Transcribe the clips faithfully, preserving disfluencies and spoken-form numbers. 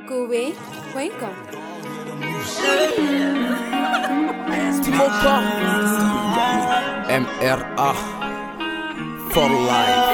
Kuwait, welcome. Timoka M R A for life.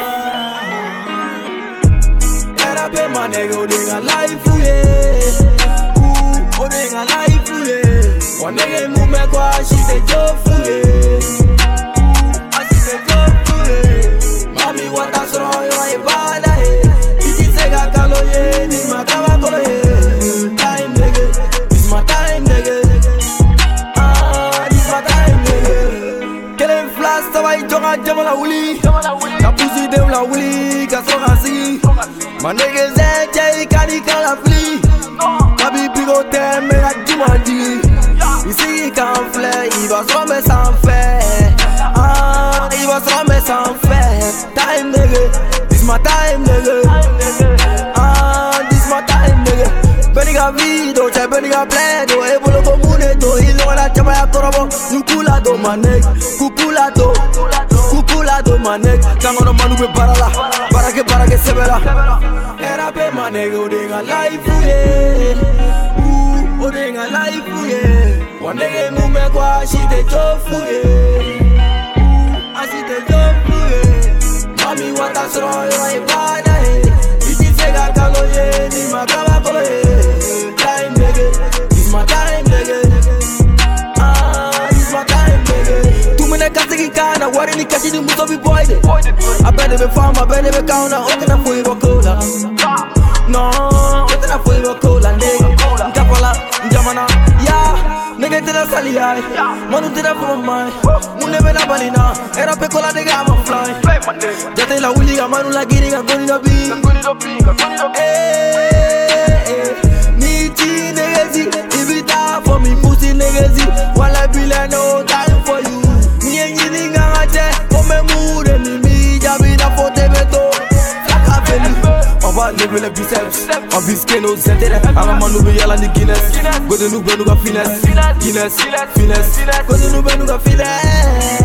Era pe manego denga life yeah. Ooh, denga life yeah. Wanege mume kwa shite jofu yeah. Ashite jofu yeah. Mami wata sro yo ibada yeah. Iti sega kalo yeah. Ni makaba kolo yeah. Time nigga, it's my time nigga. Ah, it's my time nigga. Killing flash tawai jonga jamola wuli. Na pussy dem la wuli kasonga si. My niggas ain't Jay, Kani Kala flee. Kabi Pigo Tem, mais la Jumanji. Ici il can flare, il va se remettre sans faire. Ah, il va se remettre sans faire. Time nigga, this my time nigga. Ah, this my time nigga. Beniga video, c'è beniga pledo. E volo comune do, il lo la chama ya torobo. Nukula do manek, kukula do. Kukula do manek, kangono manu be barala. Barake barake sebela. Era pe manego denga life yeah. Ooh, o denga life yeah. Wanege mume kwa shite tofu yeah. Ooh, ashite tofu yeah. Mami wata sro yo ibada yeah. Iti sega kalo yeah. Ni makaba kolo yeah. Time nigga, it's my time nigga. Ah, it's my time nigga. Tu mene kasi kikana, wari ni kasi ni muso bi boy de. I bet it be farm, I bet it be counter. Okay, na fui wa cola. No, okay, na fui wa cola, nigga. Nkapala, njamana, yeah. Nigga tira sali ay, manu tira from my. Mune be na balina, era pe cola nigga I'm a fly. Jate la wuli ga manu la giri ga goni do bi. Eh, eh, ni chi nigga zi, ibita for me pussy nigga zi. Wala bila no time for you. Ni enyi ninga ngache, kome mure ni mi jabi na fote beto. Flaka veli, on va lever les biceps. On visque nos intérêts, aga manu be yala ni Guinness. Gode nou be nou ga finesse, Guinness, finesse. Gode nou be nou ga finesse.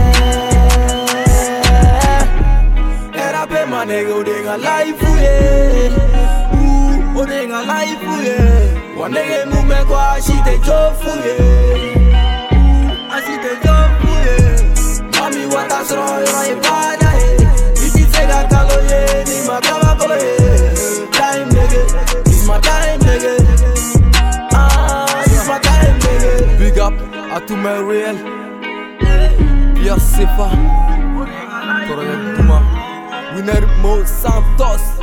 Era pe manego denga life yeah. Ooh, o denga life yeah. Wanege mume kwa shite jofu yeah. Ooh, ashite jofu yeah. Mami wata sro yo ibada yeah. Iti sega kalo yeah. Ni makaba kolo yeah. Time nigga, it's my time nigga. Ah, it's my time nigga. Big up à tous mes réels. Pierre Sefa Koroya Duma Winner Mo Santos.